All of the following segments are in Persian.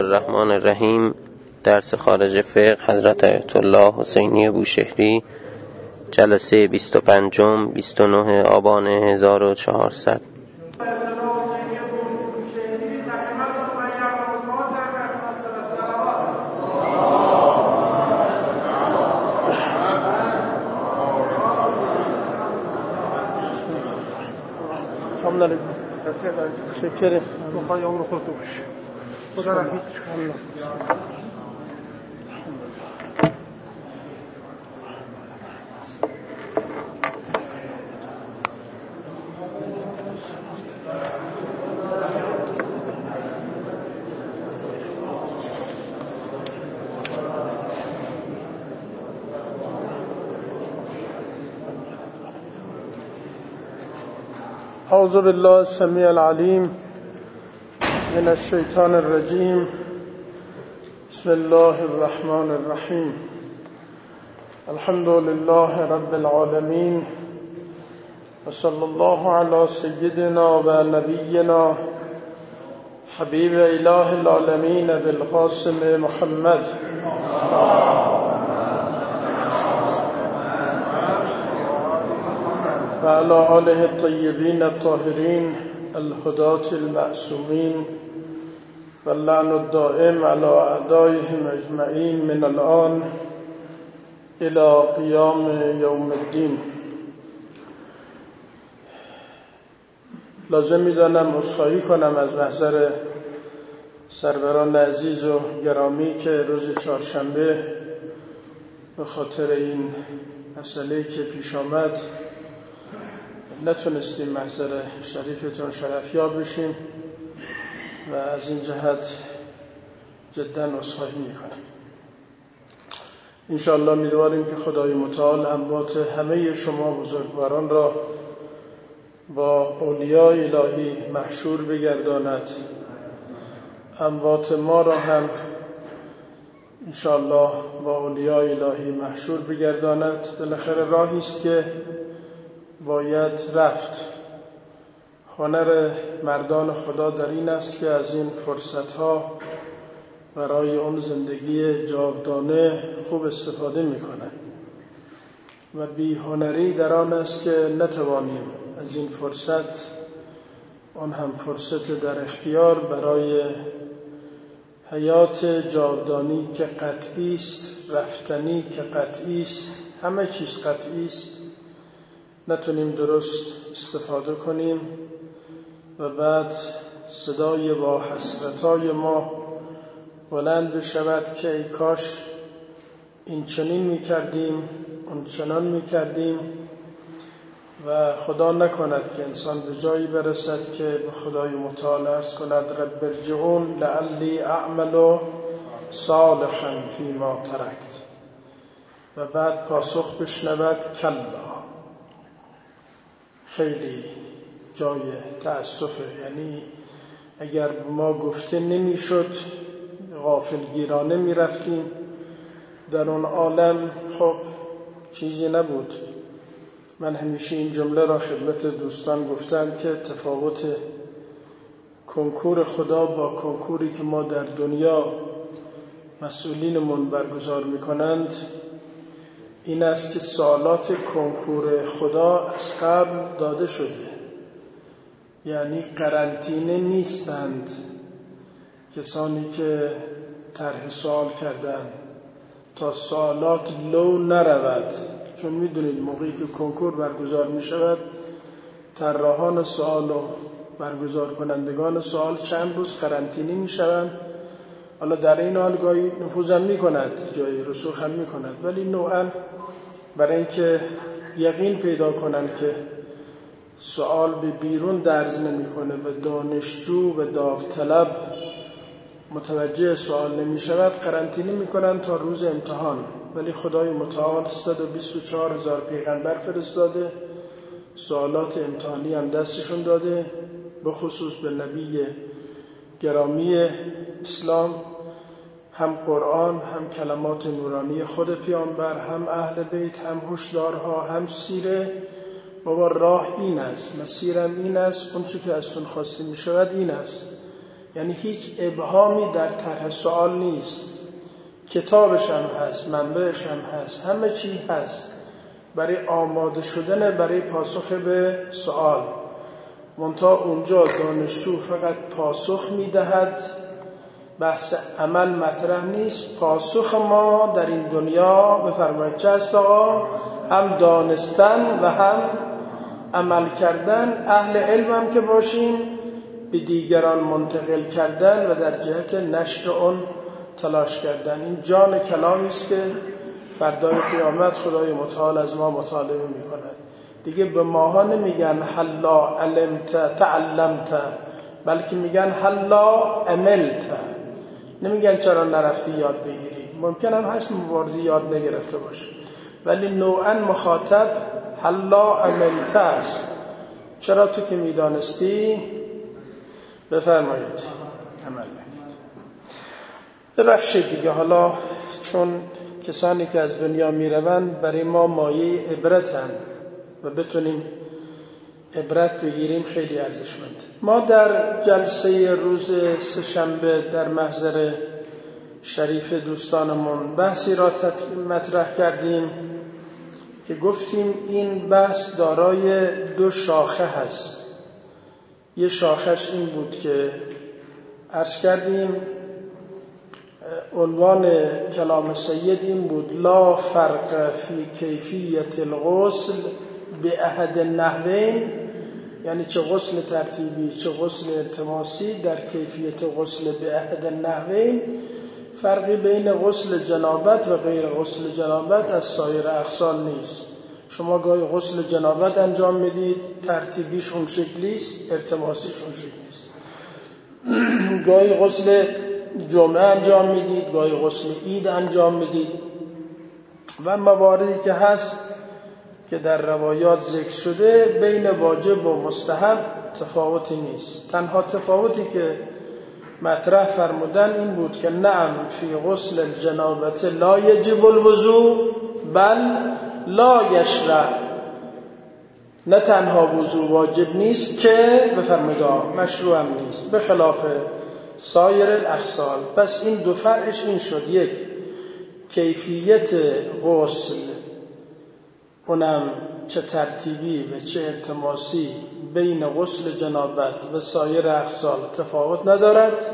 الرحمن الرحیم. درس خارج فقه حضرت آیت الله حسینی بوشهری، جلسه 25 29 آبان 1400. شکر بخوای عمر خودت باشه. خدا رحمت کنه. اعوذ بالله السمیع العلیم من الشیطان الرجیم. بسم الله الرحمن الرحیم. الحمد لله رب العالمین و صلی الله علی سیدنا و نبینا حبیب اله العالمین بالقاسم محمد و علی آله الطیبین الطاهرین الهداة المعصومین و اللعن الدائم علی اعدائهم اجمعین من الآن الى قیام یوم الدین. لازم میدانم عذرخواهی کنم از محضر سروران عزیز و گرامی که روز چهارشنبه به خاطر این مسئله که پیش آمد نتونستیم محضر شریفتون شرفیاب بشیم و از این جهت جدا عذرخواهی میکنم. انشاءالله امیدواریم که خدای متعال اموات همه شما بزرگواران را با اولیای الهی محشور بگرداند، اموات ما را هم انشاءالله با اولیای الهی محشور بگرداند. بالاخره راهی است که باید رفت. هنر مردان خدا در این است که از این فرصتها برای اون زندگی جاودانه خوب استفاده میکنند و بی هنری در آن است که نتوانیم از این فرصت، آن هم فرصت در اختیار برای حیات جاودانی که قطعی است، رفتنی که قطعی است، همه چیز قطعی است، نتونیم درست استفاده کنیم و بعد صدای با حسرتای ما بلند بشود که ای کاش این چنین میکردیم، اون چنان میکردیم و خدا نکند که انسان به جایی برسد که به خدای متعال عرض کند رب ارجعون لعلی اعمل صالحا فیما ترکت و بعد پاسخ بشنود کلا. خیلی جای تأسفه. یعنی اگر ما گفته نمیشد غافلگیرانه میرفتیم در اون عالم، خب چیزی نبود. من همیشه این جمله را خدمت دوستان گفتم که تفاوت کنکور خدا با کنکوری که ما در دنیا مسئولینمون برگزار میکنند این است که سوالات کنکور خدا از قبل داده شده، یعنی قرنطینه نیستند کسانی که طرح سوال کردند تا سوالات لو نرود. چون میدونید موقعی که کنکور برگزار میشود طراحان سوال و برگزار کنندگان سوال چند روز قرنطینه میشوند. حالا در این حال گاهی نفوذم میکند، جای رسوخ هم میکند، ولی نوعا برای اینکه یقین پیدا کنند که سوال به بیرون درز نمیکنه و دانشجو و داوطلب متوجه سوال نمیشود، قرنطینه میکنند تا روز امتحان. ولی خدای متعال 124,000 پیغمبر فرستاده، سوالات امتحانی هم دستشون داده، به خصوص به نبی گرامی اسلام هم قرآن، هم کلمات نورانی خود پیامبر، هم اهل بیت، هم هشدارها، هم سیره. بابا راه این است، مسیرم این است، اون چی که از تون خواسته می شود این است یعنی هیچ ابهامی در طرح سوال نیست، کتابش هم هست، منبعش هم هست، همه چی هست برای آماده شدن برای پاسخ به سوال. منتها اونجا دانشجو فقط پاسخ میدهد، بحث عمل مطرح نیست. پاسخ ما در این دنیا بفرمایید چه است آقا؟ هم دانستن و هم عمل کردن. اهل علم هم که باشیم به دیگران منتقل کردن و در جهت نشر اون تلاش کردن. این جان کلامی است که فردای قیامت خدای متعال از ما مطالبه می کند. دیگه به ماها نمیگن حلا علمت تعلمت، بلکه میگن حلا عملت. نمیگن چرا نرفتی یاد بگیری. ممکن هم هست مواردی یاد نگرفته باشه، ولی نوعا مخاطب حلا عملت است. چرا تو که میدانستی بفرمایید عمل نکنید. ببخشید دیگه، حالا چون کسانی که از دنیا میروند برای ما مایه عبرتن و بتونیم عبرت بگیریم، خیلی ارزشمند. ما در جلسه روز سه‌شنبه در محضر شریف دوستانمون بحثی را مطرح کردیم که گفتیم این بحث دارای دو شاخه هست. یه شاخش این بود که عرض کردیم عنوان کلام سید این بود: لا فرق فی کیفیت الغسل به احد النحوین، یعنی چه غسل ترتیبی چه غسل التماسی در کیفیت غسل به احد النحوین فرقی بین غسل جنابت و غیر غسل جنابت از سایر اغسال نیست. شما گاهی غسل جنابت انجام میدید، ترتیبیش اون شکلیست، التماسیش اون شکلیست. گاهی غسل جمعه انجام میدید، گاهی غسل عید انجام میدید. و مواردی که هست که در روایات ذکر شده بین واجب و مستحب تفاوتی نیست. تنها تفاوتی که مطرح فرمودن این بود که نعم فی غسل الجنابت لا یجب الوضوء بل لا یشرع، نه تنها وضوء واجب نیست که بفرمایید مشروع هم نیست، به خلاف سایر الاغسال. پس این دو فرعش این شد: یک، کیفیت غسل اونم چه ترتیبی و چه التماسی بین غسل جنابت و سایر اغسال تفاوت ندارد.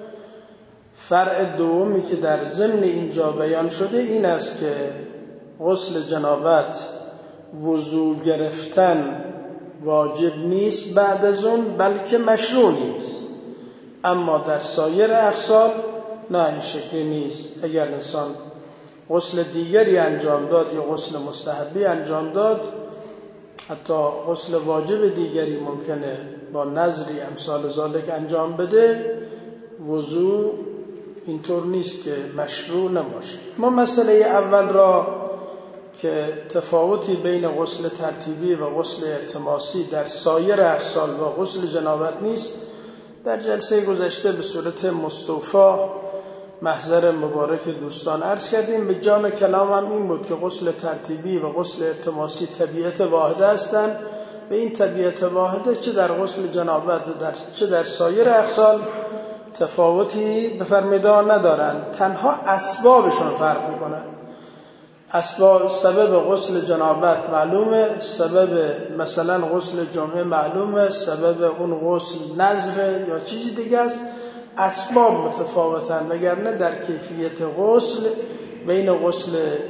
فرع دومی که در ضمن اینجا بیان شده این است که غسل جنابت وضو گرفتن واجب نیست بعد از اون، بلکه مشروع نیست. اما در سایر اغسال نه، این شکلی نیست. اگر انسان غسل دیگری انجام داد یا غسل مستحبی انجام داد، حتی غسل واجب دیگری ممکنه با نظری امثال ذالک انجام بده، وضو اینطور نیست که مشروع نباشه. ما مسئله اول را که تفاوتی بین غسل ترتیبی و غسل التماسی در سایر اغسال و غسل جنابت نیست، در جلسه گذشته به صورت مستوفی محضر مبارک دوستان عرض کردیم. به جان کلام هم این بود که غسل ترتیبی و غسل التماسی طبیعت واحده هستند و این طبیعت واحده چه در غسل جنابت و چه در سایر اغسال تفاوتی بفرمایید ندارند. تنها اسبابشون فرق میکنن. اسباب، سبب غسل جنابت معلومه، سبب مثلا غسل جمعه معلومه، سبب اون غسل نذر یا چیزی دیگه است. اسباب متفاوتن، وگرنه در کیفیت غسل بین غسل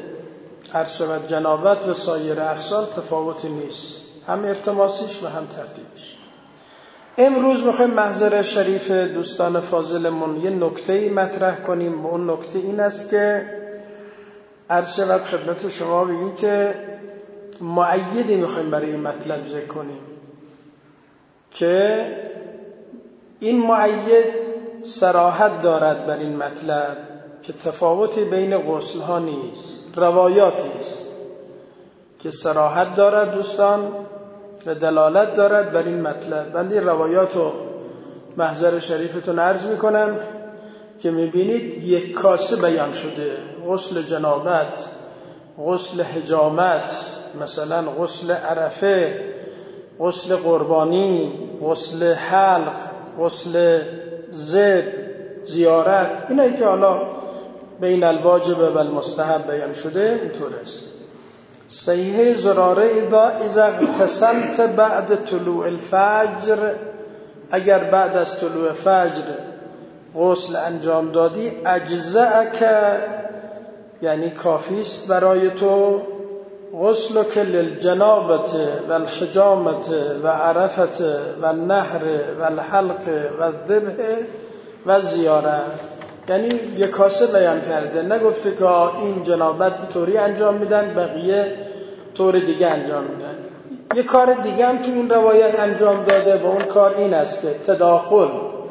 عرشبت جنابت و سایر اغسال تفاوتی نیست، هم ارتماسیش و هم ترتیبش. امروز میخوایم محضر شریف دوستان فاضلمون یه نکته‌ای مطرح کنیم. و اون نکته این است که عرض شود خدمت شما بگیم که مؤیدی میخوایم برای این مطلب ذکر کنیم که این مؤید صراحت دارد بر این مطلب که تفاوتی بین غسل ها نیست، روایاتی است که صراحت دارد دوستان و دلالت دارد بر این مطلب. بنده روایات رو محضر شریفتون عرض میکنم که میبینید یک کاسه بیان شده: غسل جنابت، غسل حجامت، مثلا غسل عرفه، غسل قربانی، غسل حلق، غسل زیارت، اینایی که حالا بین الواجب و المستحب بیان شده اینطور است. صحیحه زراره اذا اغتسلت بعد طلوع الفجر، اگر بعد از طلوع فجر غسل انجام دادی، اجزأک، یعنی کافیست برای تو، غسلک للجنابت و الحجامت و عرفت و النهر و الحلق و الذبح و زیاره. یعنی یک کاسه بیان کرده، نگفته که این جنابت اینطوری انجام میدن بقیه طور دیگه انجام میدن. یه کار دیگه هم تو این روایت انجام داده و اون کار این است که تداخل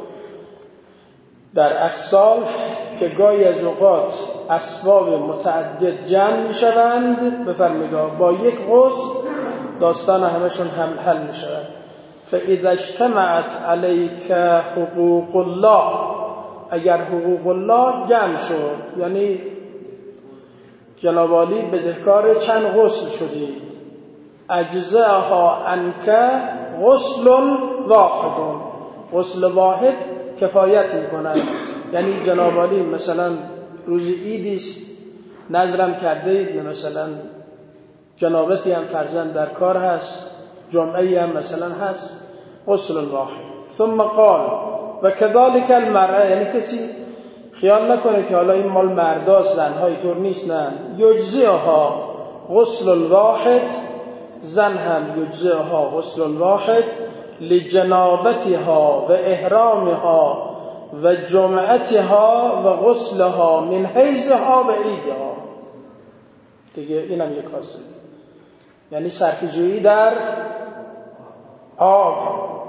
در اغسال، که گاهی از اوقات اسباب متعدد جمع میشوند، بفرمایید با یک غسل داستان همشون حل میشوند. فاذا اجتمعت علیک حقوق الله، اگر حقوق الله جمع شد، یعنی جناب عالی بدهکار چند غسل شدید، اجزاها عنک غسل واحد، غسل واحد کفایت میکنند. یعنی جناب عالی مثلا روز عیدی است نظرم کرده اید، مثلا جنابتی هم فرزند در کار هست، جمعه‌ای هم مثلا هست، غسل واحد. ثم قال و كذلك المرأة، یعنی کسی خیال نکنه که حالا این مال مرداست زنهای طور نیست، نه، یجزئها غسل واحد، زن هم یجزئها غسل واحد لجنابتها و احرامها و جمعتها و غسلها من حیضها و عیدها. دیگه اینم یک کاسه، یعنی صرفه‌جویی در آب،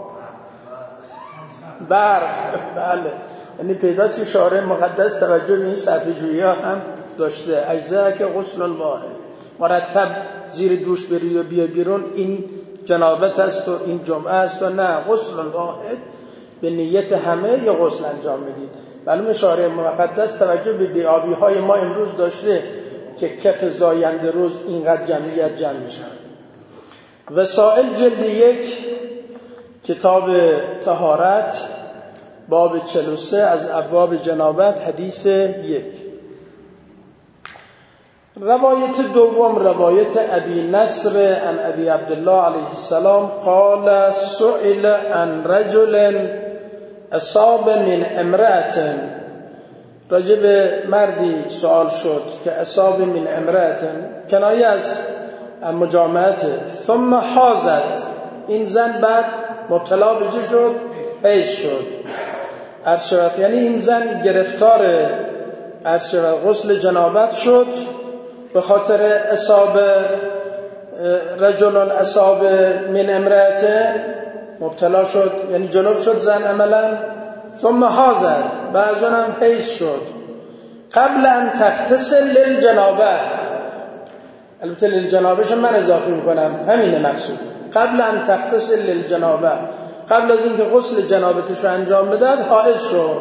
برق، بله، یعنی پیداست شارع مقدس توجه به این صرفه‌جویی ها هم داشته. اجزا که غسل واحد، مرتب زیر دوش بری و بیا بیرون این جنابت است و این جمعه است و نه، غسل واحد به نیت همه یا غسل انجام میدید. معلومه شارع مقدس توجه به بی‌آبی های ما امروز داشته که کف زاینده روز اینقدر جمعیت جمع میشن. وسائل جلد 1 کتاب طهارت باب 43 از ابواب جنابت حدیث 1. روایت دوم روایت ابی نصر عن ابی عبدالله علیه السلام قال سئل عن رجل اصاب من امرأة، راجب مردی سوال شد که اصاب من امرأة کنایه از مجامعت، ثم حاضت، این زن بعد مبتلا به چه شد؟ حیض شد. عرشوت، یعنی این زن گرفتار غسل جنابت شد به خاطر اصاب رجل اصاب من امرأة، مبتلا شد یعنی جنوب شد زن عملا. ثم حاضت، بعد هم حیض شد. قبل ان تغتسل للجنابه، البته للجنابهش من اضافه میکنم، همینه مقصود، قبل ان تغتسل للجنابه، قبل از اینکه غسل جنابتش رو انجام بدهد حائض شد.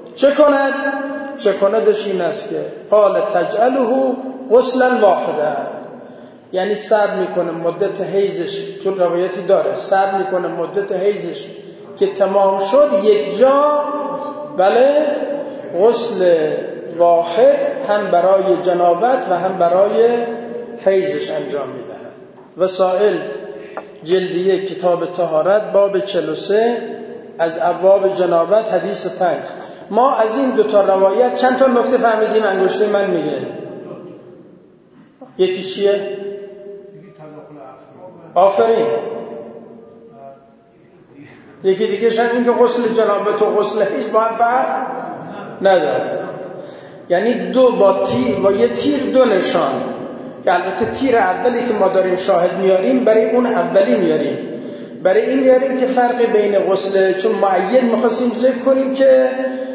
چه کندش این است که قال تجعله غسلا واحدا، یعنی صبر میکنه مدت حیضش، تو روایتی داره صبر میکنه مدت حیضش که تمام شد یک جا، بله، غسل واحد هم برای جنابت و هم برای حیضش انجام میدهد. وسائل جلد 1 کتاب طهارت باب 43 از ابواب جنابت حدیث 5. ما از این دوتا روایت چند تا نکته فهمیدیم؟ انگشته من میگه یکی چیه؟ آفرین. یکی دیگه شن این که غسل جنابت و غسل حیض با هم فرق نداره، یعنی دو با یه تیر دو نشان، که البته تیر اولی که ما داریم شاهد میاریم برای اون اولی میاریم، برای این میاریم که فرق بین غسل، چون معین میخواستیم ذکر کنیم که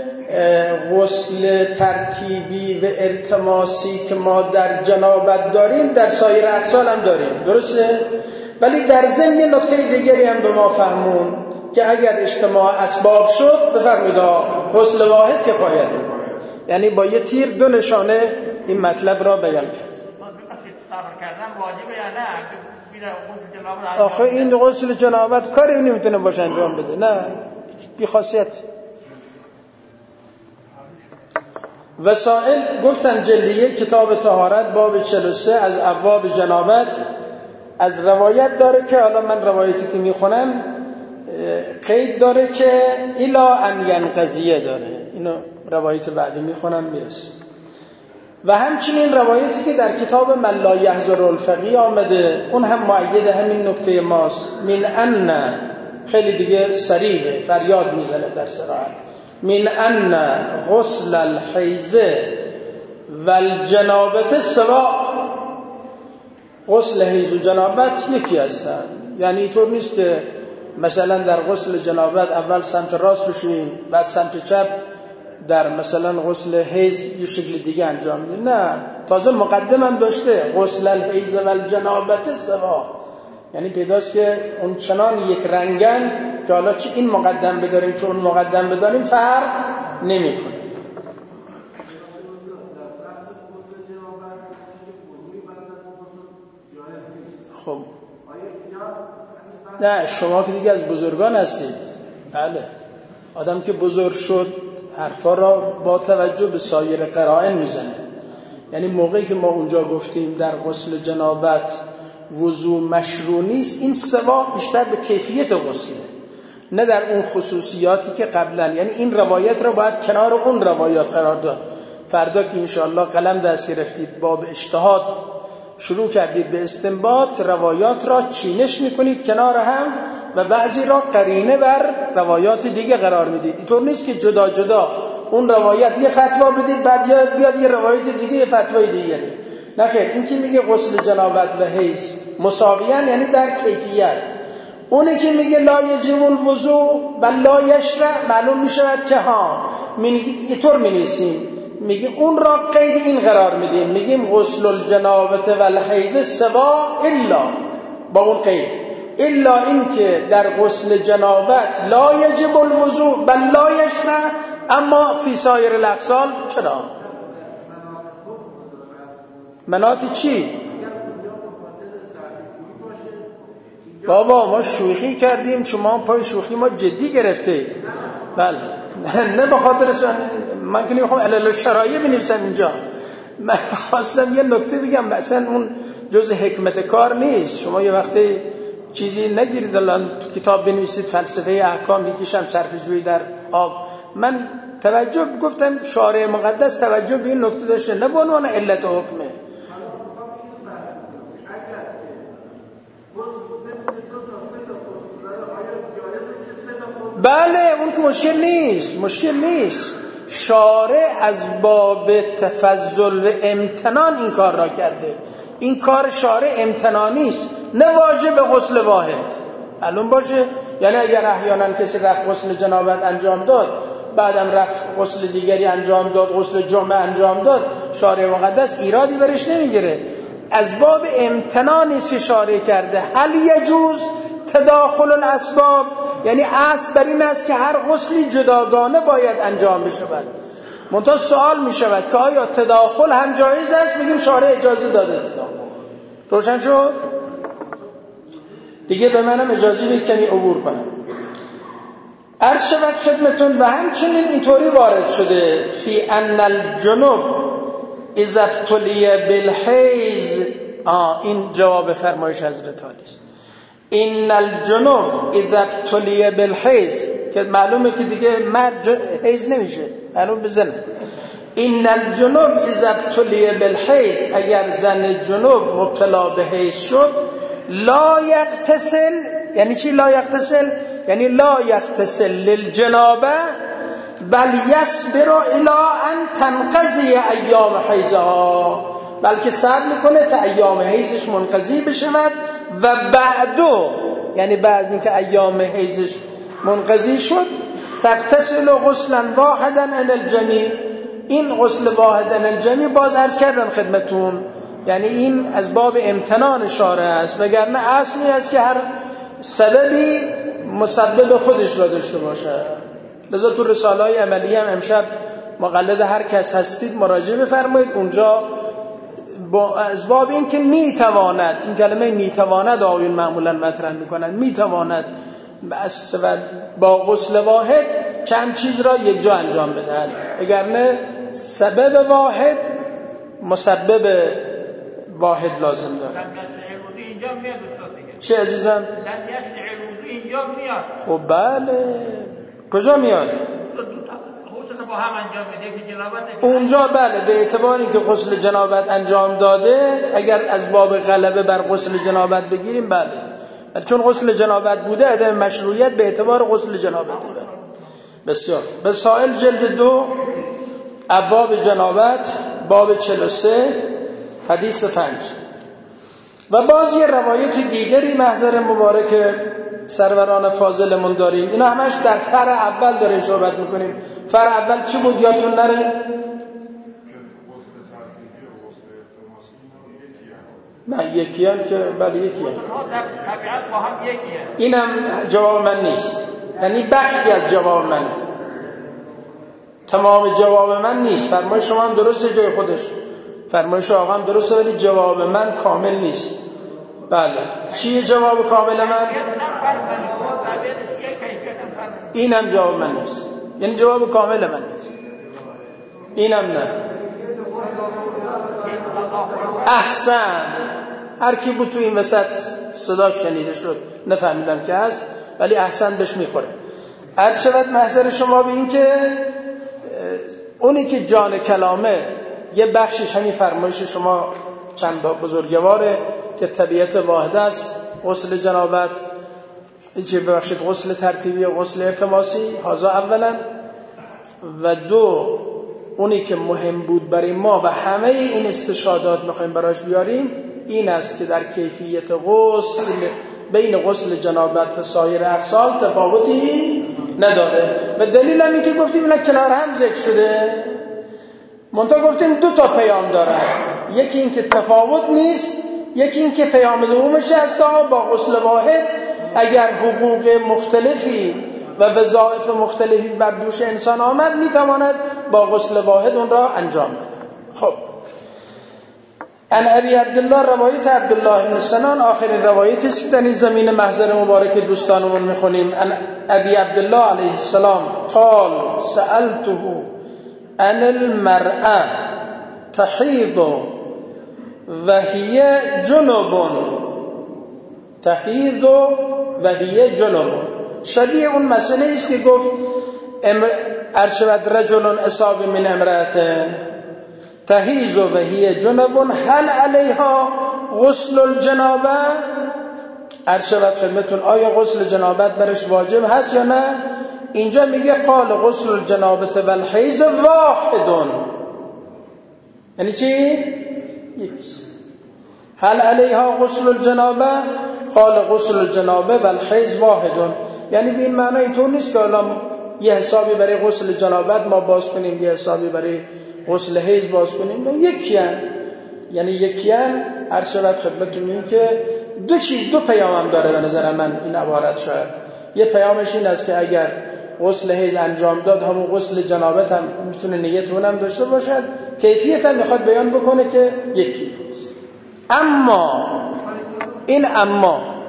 غسل ترتیبی و التماسی که ما در جنابت داریم در سایر اغسال هم داریم، درسته؟ ولی در ضمن یه نکته دیگری هم به ما فهمون که اگر اجتماع اسباب شد بفرمایید غسل واحد کفایت میکنه، یعنی با یه تیر دو نشانه این مطلب را بیان کرد. آخه این غسل جنابت کاری نمیتونه باشه انجام بده، نه بی خاصیت، وسائل گفتن جلد 1 کتاب طهارت باب 43 از ابواب جنابت از روایت داره که حالا من روایتی که میخونم قید داره که الا ان ینقضیه داره، اینو روایت بعدی میخونم میرسیم. و همچنین روایتی که در کتاب من لا یحضر الفقیه آمده، اون هم مؤید همین نکته ماست. من ان، خیلی دیگه صریحه، فریاد میزنه در صراحت، من ان غسل الحیض و الجنابت سواء، غسل حیض و جنابت یکی هستن. یعنی اینطور نیست که مثلا در غسل جنابت اول سمت راست بشویم بعد سمت چپ، در مثلا غسل حیض یه شکل دیگه انجام میدیم. نه، تازه مقدم هم داشته غسل الحیض و الجنابت سواء، یعنی پیداست که اون چنان یک رنگن که حالا چه این مقدم بداریم چه اون مقدم بداریم فرق نمیکنه. خب نه، شما که دیگه از بزرگان هستید. بله، آدم که بزرگ شد حرفا را با توجه به سایر قرائن میزنه. یعنی موقعی که ما اونجا گفتیم در غسل جنابت وضو مشروع نیست، این سوا بیشتر به کیفیت غسله، نه در اون خصوصیاتی که قبلا. یعنی این روایت را باید کنار اون روایات قرار داد. فردا که انشاءالله قلم دست گرفتید باب اجتهاد شروع کردید به استنباط، روایات را چینش میکنید کنار هم و بعضی را قرینه بر روایات دیگه قرار میدید. اینطور نیست که جدا جدا اون روایت یه فتوا بدید بعد بیاد یه روایت دیگه یه فتوای دیگه. نه خیر، این که میگه غسل جنابت و حیض مساویان یعنی در کیفیت. اونی که میگه لا یجب الوضوء و لا یشرع، معلوم میشود که ها اینطور مینویسیم، میگه اون را قید این قرار میدیم، میگیم غسل الجنابت و الحیض سوا الا، با اون قید الا این که در غسل جنابت لا یجب الوضوء و لا یشرع، اما فی سایر الاغسال چرا؟ مناط چی؟ بابا ما شوخی کردیم، شما پای شوخی ما جدی گرفتید. بله، نه به خاطر من که نمیخوام علل شرایع بنویسم اینجا، من خواستم یه نکته بگم، مثلا اون جز حکمت کار نیست. شما یه وقتی چیزی نگیرید الان تو کتاب بنویسید فلسفه احکام یکیشم صرف جویی در آب. من توجه گفتم شارع مقدس توجه به این نکته داشته، نه به عنوان علت حکمه. بله اون که مشکل نیست. شارع از باب تفضل و امتنان این کار را کرده. این کار شارع امتنانی است، نه واجب غسل واحد. معلوم باشه، یعنی اگر احیانا کسی رفت غسل جنابت انجام داد بعدم رفت غسل دیگری انجام داد، غسل جمعه انجام داد، شارع مقدس ایرادی برش نمیگیره. از باب امتنانی است که شارع کرده. هل یجوز تداخل الاسباب، یعنی اصل بر این است که هر غسلی جداگانه باید انجام بشود. منتها سوال می شود که آیا تداخل هم جایز است؟ میگیم شارع اجازه داده تداخل. روشن شد؟ دیگه به منم اجازه بدید کمی عبور کنم. عرض شود خدمتون و همچنین اینطوری وارد شده فی ان الجنوب اذا ابتلی بالحیض. این جواب فرمایش حضرت علی است. ان الجنوب اذا ابتلی بالحیض، که معلومه که دیگه مرد حیض نمیشه، معلوم بزنه. ان الجنوب اذا ابتلی بالحیض، اگر زن جنوب مبتلا به حیض شد، لا یغتسل. یعنی چی لا یغتسل؟ یعنی لا یغتسل للجنابه بل یصبر الی ان تنقضی ایام حیضها، بلکه صبر میکنه تا ایام حیضش منقضی بشود و بعدو، یعنی بعد از اینکه ایام حیضش منقضی شد، تغتسل غسلا واحدا عن الجمیع. این غسل واحد عن الجمیع باز عرض کردم خدمتون، یعنی این از باب امتنان شارع است، وگرنه اصلی است که هر سببی مسبب خودش را داشته باشه. لذا تو رساله‌های عملی هم امشب مقلد هر کس هستید مراجعه بفرمایید، اونجا از باب این که میتواند، این کلمه میتواند آقایون معمولا مطرح میکنن، میتواند با غسل واحد چند چیز را یک جا انجام بدهد، وگرنه سبب واحد مسبب واحد لازم داره. اینجا میاد استاد دیگه. چی عزیزم؟ لن یشفع الوضو اینجا میاد. خب بله. کجا میاد؟ غسل با هم انجام میده که جنابت اونجا بله، به اعتبار اینکه غسل جنابت انجام داده، اگر از باب غلبه بر غسل جنابت بگیریم بله، چون غسل جنابت بوده عدم مشروعیت به اعتبار غسل جنابت بوده. بسیار. به سائل جلد 2 ابواب جنابت باب 43 حدیث 5. و باز یه روایت دیگری محضر مبارک سروران فاضلمون داریم. اینا همش در فرع اول داریم صحبت میکنیم. فرع اول چی بود یادتون نره؟ نه یکی هم که بله یکی هم. طبیعت با هم یکیه. اینم جواب من نیست، یعنی بخشی از جواب من، تمام جواب من نیست. فرمایش شما هم درسته جای خودش، فرمایش آقا هم درسته، ولی جواب من کامل نیست. بله چیه جواب کامل من؟ اینم جواب من نیست، یعنی جواب کامل من نیست. اینم نه. احسن. هر کی بود تو این وسط صداش شنیده شد، نفهمیدم که هست، ولی احسن بهش میخوره. عرض شود محضر شما به این که اونی که جان کلامه یه بخشش همین فرمایش شما چند بزرگواره که طبیعت واحده است، غسل جنابت، چه ببخشید غسل ترتیبی و غسل ارتماسی، هذا اولا. و دو، اونی که مهم بود برای ما و همه این استشهادات میخوایم براش بیاریم این است که در کیفیت غسل بین غسل جنابت و سایر اغسال تفاوتی نداره. و دلیل هم این که گفتیم اینا کنار هم ذکر شده، منتها گفتیم دو تا پیام داره، یکی این که تفاوت نیست، یکی این که پیام دومش هست با غسل واحد اگر حقوق مختلفی و وظایف مختلفی بر دوش انسان آمد میتواند با غسل واحد اون را انجام بده. خب ان ابی عبدالله، روایت عبدالله بن سنان آخرین روایت است در این زمین محضر مبارک دوستانمون میخونیم. ان ابی عبدالله علیه السلام قال سألته ان المرأة تحیض و هی جنب، تحیض و هی جنب، شبیه اون مسئله است که گفت ارشد رجل اصاب من امرأة تحیض و هی جنب هل علیها غسل الجنابه. ارشد خدمتون آیا غسل جنابت برش واجب هست یا نه؟ اینجا میگه قال غسل الجنابه و الحیض واحد، یعنی چی؟ هل علیها غسل الجنابه قال غسل الجنابه و الحیض واحد، یعنی به این معنی اینطور نیست که الان یه حسابی برای غسل جنابت ما باز کنیم یه حسابی برای غسل حیض باز کنیم، نه یکی هن. یعنی یکی هن. هر شود خدمتون این که دو چیز، دو پیام هم داره به نظر من این عبارت. شاید یه پیامش این است که اگر غسل حیض انجام داد همون غسل جنابت هم میتونه نیت اونم داشته باشد، کیفیت هم میخواد بیان بکنه که یکی است. اما این اما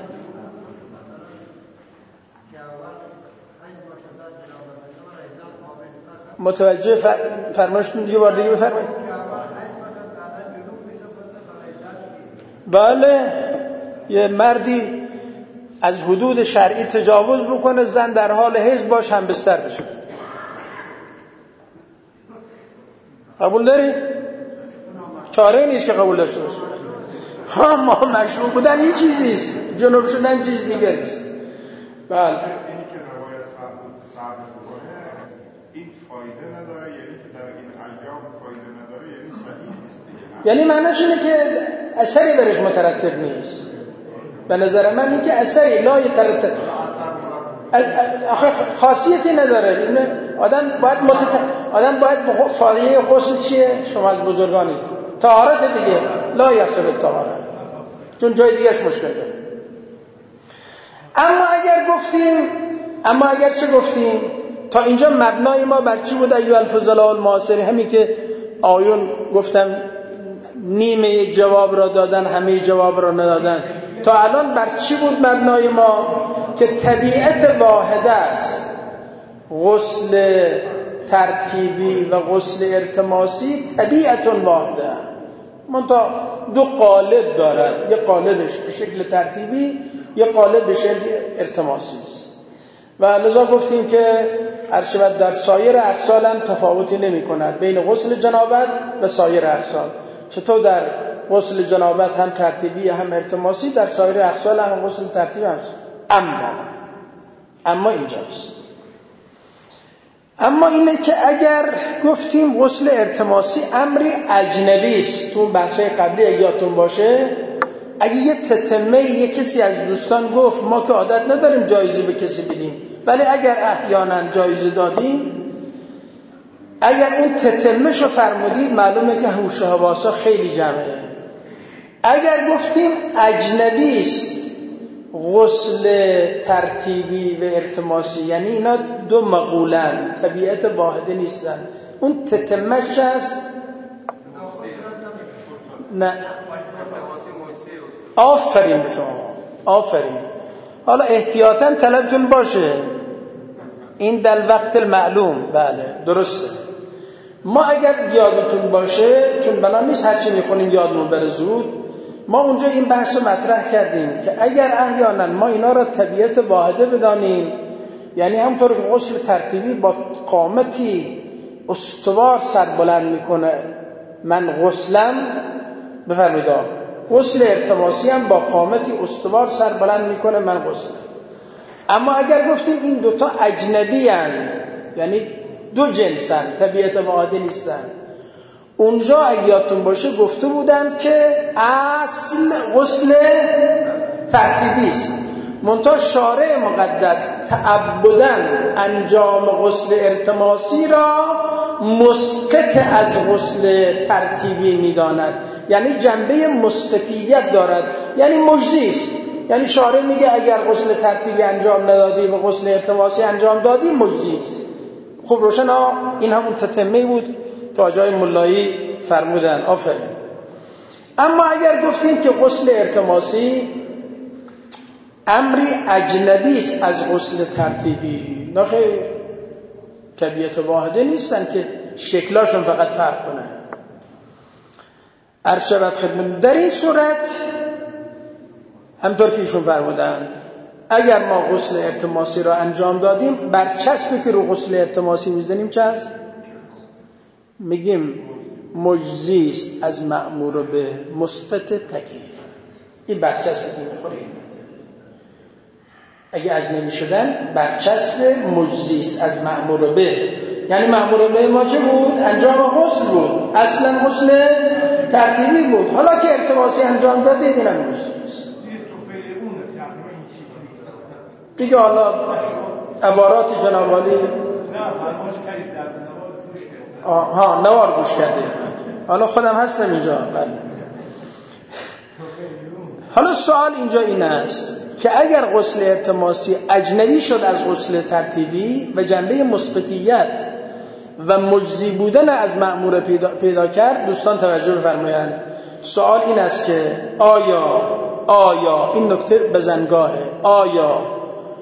متوجه فرمایشتون دیگه بار دیگه بفرمایید. بله یه مردی از حدود شرعی تجاوز بکنه، زن در حال حیض باش هم بستر بشه، قبول داری؟ چاره نیست که قبول داشته باشه. ما مشروع بودن این چیز نیست، جنوب شدن چیز دیگر نیست. بله این فایده نداره، یعنی که در این ایام فایده نداره، یعنی صحیح نیست دیگه. یعنی معنیش اینه که اثری برش مترتب نیست. به نظر من این که اثری لا یترتب، خاصیتی نداره. آدم باید فایده غسل چیه؟ شما از بزرگانی طهارت دیگه، لا یحصل الطهارت، چون جای دیگهش مشکل داره. اما اگر چه گفتیم تا اینجا مبنای ما بر چی بود؟ ایها الفضلاء المعاصرین، همین که آیون گفتم نیمه جواب را دادن، همه جواب را ندادن. تا الان بر چی بود مبنای ما؟ که طبیعت واحده است غسل ترتیبی و غسل ارتماسی طبیعت واحده، منتها دو قالب دارد، یه قالبش به شکل ترتیبی، یه قالب به شکل ارتماسی است. و لذا گفتیم که هرچند در سایر اغسال هم تفاوتی نمی کند بین غسل جنابت و سایر اغسال. چطور در غسل جنابت هم ترتیبی هم ارتماسی، در سایر اغسال هم غسل ترتیبی هست. اما اینجاست. اما اینه که اگر گفتیم غسل ارتماسی امری اجنبی است، تو بحث‌های قبلی اگه یادتون باشه، اگه یه تتمه یه کسی از دوستان گفت ما که عادت نداریم جایزه به کسی بدیم، ولی اگر احیانا جایزه دادیم، اگر اون تتمه‌شو فرمودید معلومه که هوش و حواسا خیلی جمعه. اگر گفتیم اجنبی است غسل ترتیبی و ارتماسی، یعنی اینا دو مقولن، طبیعت واحده نیستن، اون تتمه‌ش هست؟ نه. آفرین به شما، آفرین. حالا احتیاطاً طلبتون باشه این در وقت المعلوم، بله درسته. ما اگر یادتون باشه، چون بنا نیست هرچی میخونیم یادمون بره زود، ما اونجا این بحث رو مطرح کردیم که اگر احیانا ما اینا را طبیعت واحده بدانیم، یعنی همطور که غسل ترتیبی با قامتی استوار سر بلند میکنه من غسلم، بفرمایید غسل ارتماسی هم با قامتی استوار سر بلند میکنه من غسلم. اما اگر گفتیم این دوتا اجنبی هستند، یعنی دو جنسن، طبیعت واحده نیستن، اونجا اگه یادتون باشه گفته بودند که اصل غسل ترتیبی است، منتها شارع مقدس تعبداً انجام غسل ارتماسی را مسقط از غسل ترتیبی می‌داند، یعنی جنبه مسقطیت دارد، یعنی مجزی است. یعنی شارع میگه اگر غسل ترتیبی انجام ندادی و غسل ارتماسی انجام دادی مجزی است. خب روشن این همون تتمه بود تا جای ملایی فرمودن، آفرین. اما اگر گفتیم که غسل ارتماسی امری اجنبی است از غسل ترتیبی، نه خیر، طبیعت واحده نیستن که شکلاشون فقط فرق کنه. عرض شود خدمت در این صورت همطور که ایشون فرمودن اگر ما غسل ارتماسی را انجام دادیم، برچسبی که رو غسل ارتماسی میزنیم چه است؟ میگیم مجزی است از مأمور به مسقط تکلیف. این برچسبی که میخوریم اگه اجنبی شدن برچسب مجزی است از مأمور به، یعنی مأمور به ما چه بود؟ انجام غسل بود، اصلا غسل ترتیبی بود، حالا که ارتماسی انجام داد دیدیم غسل دیگه. حالا عبارات جناب عالی نوار گوش کرده، حالا خودم هستم اینجا. حالا سوال اینجا این است که اگر غسل ارتماسی اجنبی شد از غسل ترتیبی و جنبه مثبتیت و مجزی بودن از مأمور پیدا کرد، دوستان توجه بفرمایند. سوال این است که آیا این نکته بزنگاهه، آیا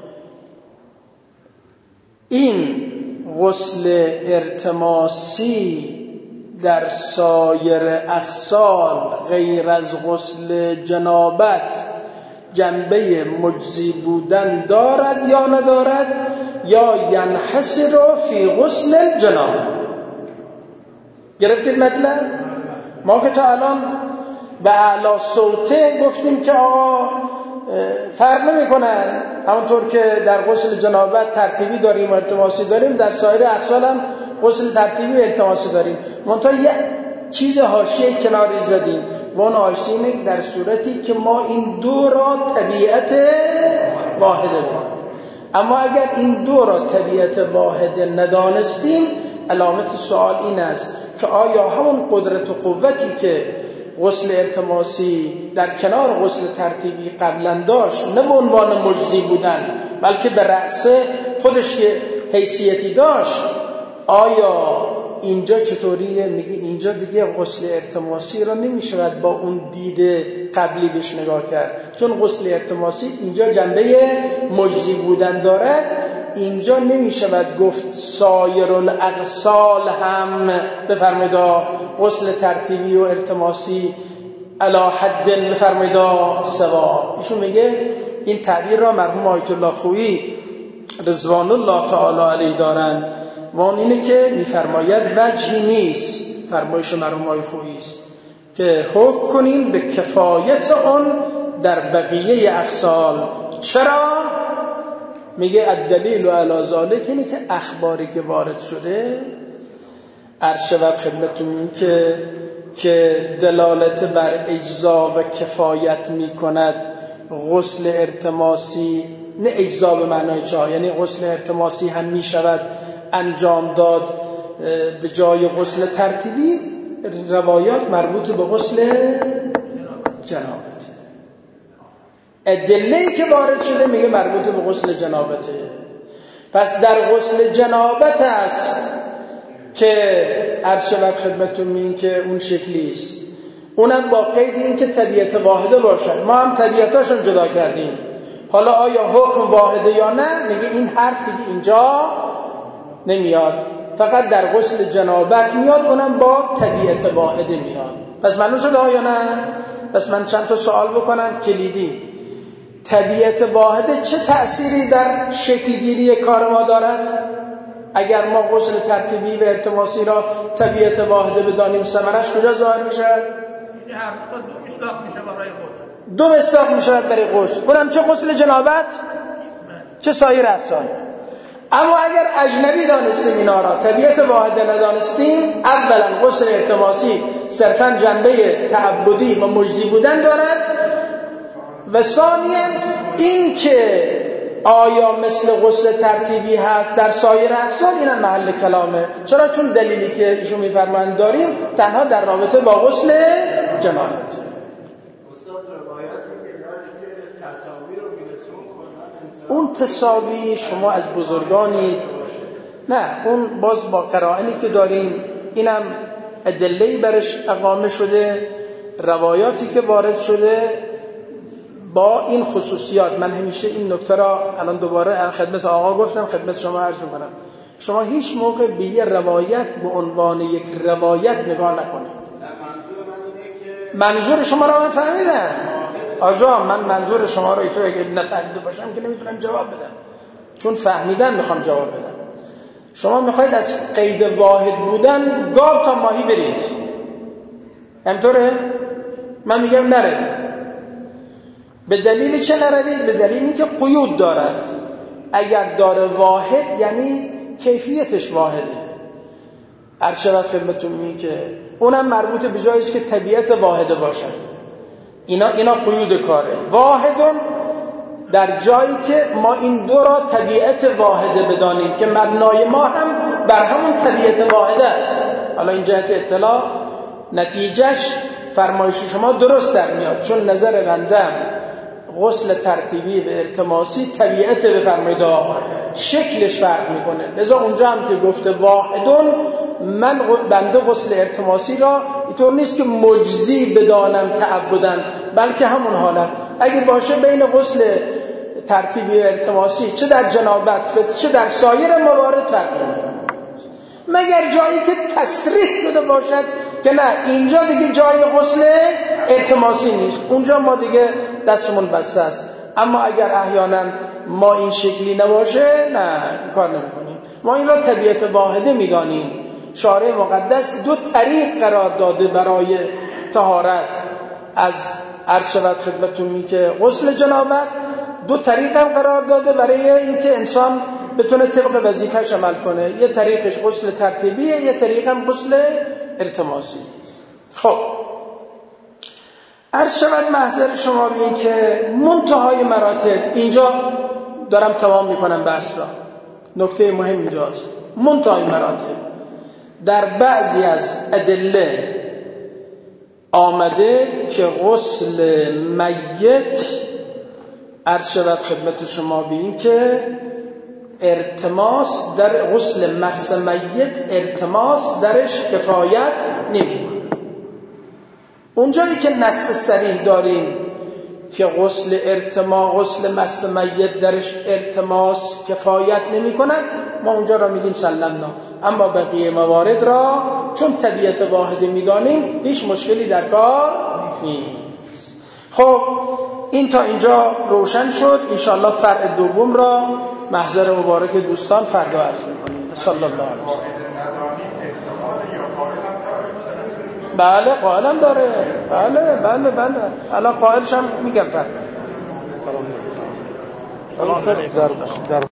این غسل ارتماسی در سایر اغسال غیر از غسل جنابت جنبه مجزی بودن دارد یا ندارد، یا ینحصر فی غسل الجنابه؟ گرفتید مطلب؟ ما که تا الان به اعلی صوته گفتیم که آقا فرق نمی کنن، همونطور که در غسل جنابت ترتیبی داریم و التماسی داریم، در سایر اغسال هم غسل ترتیبی و التماسی داریم. منتها یه چیز حاشیه کناری زدیم و اون حاشیه اینه در صورتی که ما این دو را طبیعت واحده داریم. اما اگر این دو را طبیعت واحده ندانستیم، علامت سوال این است که آیا همون قدرت و قوتی که غسل ارتماسی در کنار غسل ترتیبی قبلا داشت، نه به عنوان مجزی بودن بلکه به رأسه خودش یه حیثیتی داشت، آیا اینجا چطوریه؟ میگه اینجا دیگه غسل ارتماسی را نمیشود با اون دید قبلی بهش نگاه کرد، چون غسل ارتماسی اینجا جنبه مجزی بودن داره. اینجا نمیشود گفت سایر الاغسال هم بفرمایید غسل ترتیبی و التماسی علی حد بفرمایید سوا. ایشون میگه این تعبیر را مرحوم آیت الله خویی رضوان الله تعالی علیه دارن و اون اینه که میفرماید وجهی نیست، فرمایش مرحوم آیت خویی است که حکم کنیم به کفایت اون در بقیه اغسال. چرا؟ میگه الدلیل علی ذلک، اینه که اخباری که وارد شده عرض شود خدمتتون که دلالت بر اجزا و کفایت میکند غسل ارتماسی، نه اجزا به معنای جا، یعنی غسل ارتماسی هم میشود انجام داد به جای غسل ترتیبی. روایات مربوط به غسل جنابت، ادله‌ای که وارد شده میگه مربوط به غسل جنابته. پس در غسل جنابت است که عرض شود خدمتتون این که اون شکلی است، اونم با قید این که طبیعت واحده باشد. ما هم طبیعتاشون جدا کردیم، حالا آیا حکم واحده یا نه؟ میگه این حرف دیگه اینجا نمیاد، فقط در غسل جنابت میاد، اونم با طبیعت واحده میاد. پس معلوم شده آیا نه؟ پس من چند تا سوال بکنم کلیدی. طبیعت واحده چه تأثیری در شکلگیری کار ما دارد؟ اگر ما غسل ترتیبی و التماسی را طبیعت واحده بدانیم، ثمرش کجا ظاهر میشه؟ دو مصداق میشود برای غسل، اونم چه غسل جنابت چه سایر افعال. اما اگر اجنبی دانستیم اینا را، طبیعت واحده ندانستیم، اولا غسل التماسی صرفا جنبه تعبدی و مجزی بودن دارد، و ثانیا این که آیا مثل غسل ترتیبی هست در سایر اقسام، اینم محل کلامه. چرا؟ چون دلیلی که ایشون میفرمایند داریم تنها در رابطه با غسل جنابت. اون تساوی شما از بزرگانید، نه اون باز با قرائنی که داریم، اینم ادله‌ای برش اقامه شده، روایاتی که وارد شده با این خصوصیات. من همیشه این نکته را الان دوباره خدمت آقا گفتم، خدمت شما عرض میکنم، شما هیچ موقع به یه روایت به عنوان یک روایت نگاه نکنید. منظور شما را من فهمیدم آجا، من منظور شما را تو اگه نفهمیده باشم که نمیتونم جواب بدم، چون فهمیدم میخوام جواب بدم. شما میخواید از قید واحد بودن گاو تا ماهی برید، همطوره؟ من میگم نروید. به دلیل چه نروید؟ به دلیلی که قیود دارد. اگر داره واحد یعنی کیفیتش واحده. عرض شود خدمتتون میگه که اونم مربوط به جایی است که طبیعت واحده باشد. اینا قیود کاره. واحدون در جایی که ما این دو را طبیعت واحده بدانیم که مبنای ما هم بر همون طبیعت واحده است. حالا این جهت اطلاع، نتیجهش فرمایش شما درست در میاد، چون نظر بندم غسل ترتیبی و التماسی طبیعت بفرمایید شکلش فرق میکنه. لذا اونجا هم که گفته واحدون، من بنده غسل التماسی را اینطور نیست که مجزی بدانم تعبدن، بلکه همون حالت اگه باشه بین غسل ترتیبی و التماسی چه در جنابت چه در سایر موارد فرق میکنه، مگر جایی که تصریح شده باشد که نه اینجا دیگه جای غسل التماسی نیست، اونجا ما دیگه دستمون بسته است. اما اگر احیانا ما این شکلی نباشه، نه کار نمی‌کنیم. ما این را طبیعت واحده می‌دانیم. شارع مقدس دو طریق قرار داده برای طهارت از عرض شود خدمتتون که غسل جنابت، دو طریق هم قرار داده برای اینکه انسان بتونه طبق وظیفه‌اش عمل کنه. یه طریقش غسل ترتیبیه، یه طریق هم غسل التماسی. خب عرض شود محضر شما به این که منتهای مراتب، اینجا دارم تمام میکنم بحث را، نکته مهم اینجاست. منتهای مراتب در بعضی از ادله آمده که غسل میت عرض شود خدمت شما به این که ارتماس در غسل مس میت ارتماس درش کفایت نمی‌کنه. اونجایی که نص صریح داریم که غسل مس میت درش التماس کفایت نمی کند، ما اونجا را میگیم سلمنا. اما بقیه موارد را چون طبیعت واحده میدانیم هیچ مشکلی در کار نیست. خب این تا اینجا روشن شد. انشاءالله فرع دوم را محضر مبارک دوستان فردا عرض میکنیم. صلی الله علیه وسلم. بله قائلم داره. بله الان قائلش هم میگم فردا. سلام.